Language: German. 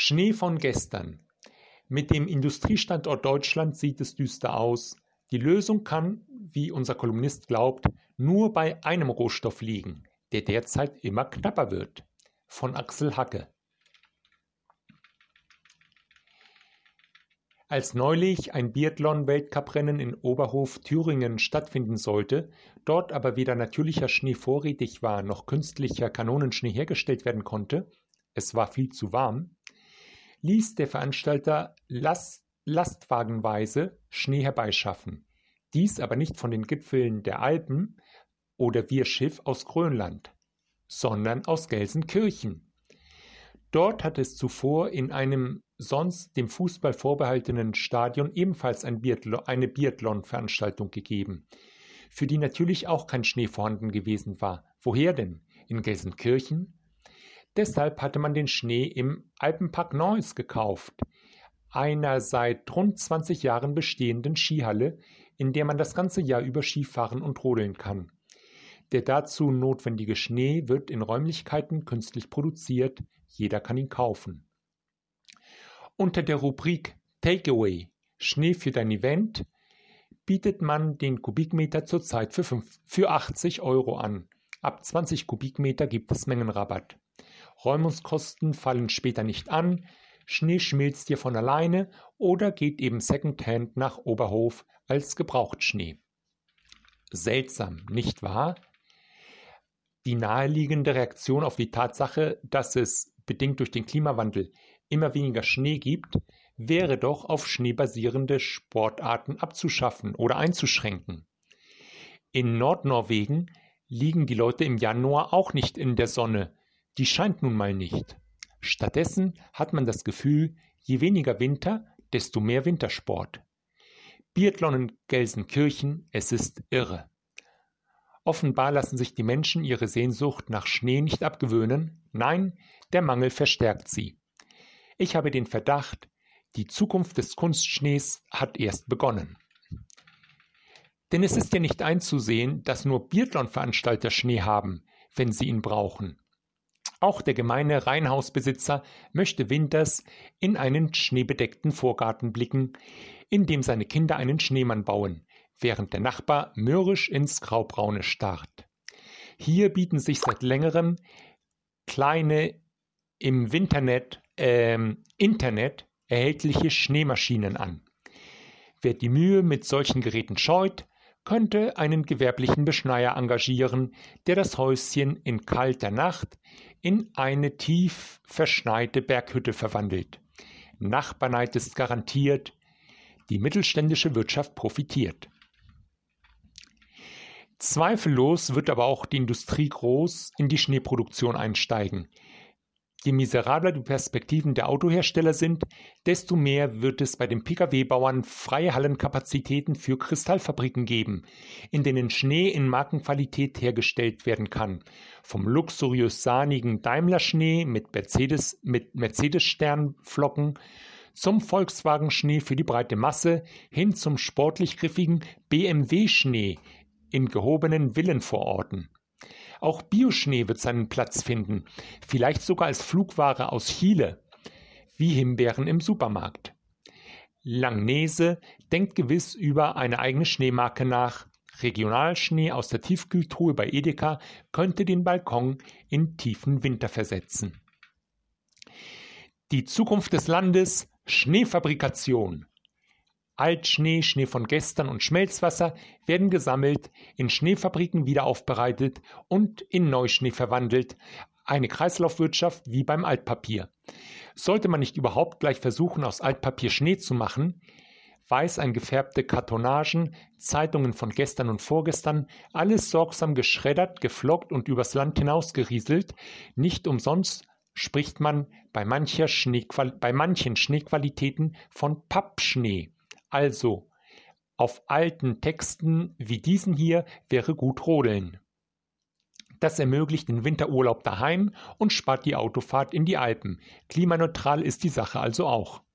Schnee von gestern. Mit dem Industriestandort Deutschland sieht es düster aus. Die Lösung kann, wie unser Kolumnist glaubt, nur bei einem Rohstoff liegen, der derzeit immer knapper wird. Von Axel Hacke. Als neulich ein Biathlon-Weltcuprennen in Oberhof, Thüringen stattfinden sollte, dort aber weder natürlicher Schnee vorrätig war, noch künstlicher Kanonenschnee hergestellt werden konnte, es war viel zu warm, ließ der Veranstalter lastwagenweise Schnee herbeischaffen. Dies aber nicht von den Gipfeln der Alpen oder via Schiff aus Grönland, sondern aus Gelsenkirchen. Dort hat es zuvor in einem sonst dem Fußball vorbehaltenen Stadion ebenfalls eine Biathlon-Veranstaltung gegeben, für die natürlich auch kein Schnee vorhanden gewesen war. Woher denn? In Gelsenkirchen? Deshalb hatte man den Schnee im Alpenpark Neuss gekauft, einer seit rund 20 Jahren bestehenden Skihalle, in der man das ganze Jahr über Skifahren und rodeln kann. Der dazu notwendige Schnee wird in Räumlichkeiten künstlich produziert, jeder kann ihn kaufen. Unter der Rubrik Takeaway – Schnee für dein Event bietet man den Kubikmeter zurzeit für 80 € an. Ab 20 Kubikmeter gibt es Mengenrabatt. Räumungskosten fallen später nicht an, Schnee schmilzt dir von alleine oder geht eben Secondhand nach Oberhof als Gebrauchtschnee. Seltsam, nicht wahr? Die naheliegende Reaktion auf die Tatsache, dass es, bedingt durch den Klimawandel, immer weniger Schnee gibt, wäre doch, auf Schnee basierende Sportarten abzuschaffen oder einzuschränken. In Nordnorwegen liegen die Leute im Januar auch nicht in der Sonne, die scheint nun mal nicht. Stattdessen hat man das Gefühl, je weniger Winter, desto mehr Wintersport. Biathlon in Gelsenkirchen, es ist irre. Offenbar lassen sich die Menschen ihre Sehnsucht nach Schnee nicht abgewöhnen. Nein, der Mangel verstärkt sie. Ich habe den Verdacht, die Zukunft des Kunstschnees hat erst begonnen. Denn es ist ja nicht einzusehen, dass nur Biathlon-Veranstalter Schnee haben, wenn sie ihn brauchen. Auch der gemeine Reihenhausbesitzer möchte winters in einen schneebedeckten Vorgarten blicken, in dem seine Kinder einen Schneemann bauen, während der Nachbar mürrisch ins Graubraune starrt. Hier bieten sich seit längerem kleine im Internet erhältliche Schneemaschinen an. Wer die Mühe mit solchen Geräten scheut, könnte einen gewerblichen Beschneier engagieren, der das Häuschen in kalter Nacht in eine tief verschneite Berghütte verwandelt. Nachbarneid ist garantiert, die mittelständische Wirtschaft profitiert. Zweifellos wird aber auch die Industrie groß in die Schneeproduktion einsteigen. Je miserabler die Perspektiven der Autohersteller sind, desto mehr wird es bei den Pkw-Bauern freie Hallenkapazitäten für Kristallfabriken geben, in denen Schnee in Markenqualität hergestellt werden kann. Vom luxuriös sahnigen Daimler-Schnee mit Mercedes-Sternflocken zum Volkswagen-Schnee für die breite Masse hin zum sportlich griffigen BMW-Schnee in gehobenen Villenvororten. Auch Bioschnee wird seinen Platz finden, vielleicht sogar als Flugware aus Chile, wie Himbeeren im Supermarkt. Langnese denkt gewiss über eine eigene Schneemarke nach. Regionalschnee aus der Tiefkühltruhe bei Edeka könnte den Balkon in tiefen Winter versetzen. Die Zukunft des Landes: Schneefabrikation. Altschnee, Schnee von gestern und Schmelzwasser werden gesammelt, in Schneefabriken wiederaufbereitet und in Neuschnee verwandelt. Eine Kreislaufwirtschaft wie beim Altpapier. Sollte man nicht überhaupt gleich versuchen, aus Altpapier Schnee zu machen? Weiß eingefärbte Kartonagen, Zeitungen von gestern und vorgestern, alles sorgsam geschreddert, geflockt und übers Land hinausgerieselt. Nicht umsonst spricht man bei manchen Schneequalitäten von Pappschnee. Also, auf alten Texten wie diesen hier wäre gut rodeln. Das ermöglicht den Winterurlaub daheim und spart die Autofahrt in die Alpen. Klimaneutral ist die Sache also auch.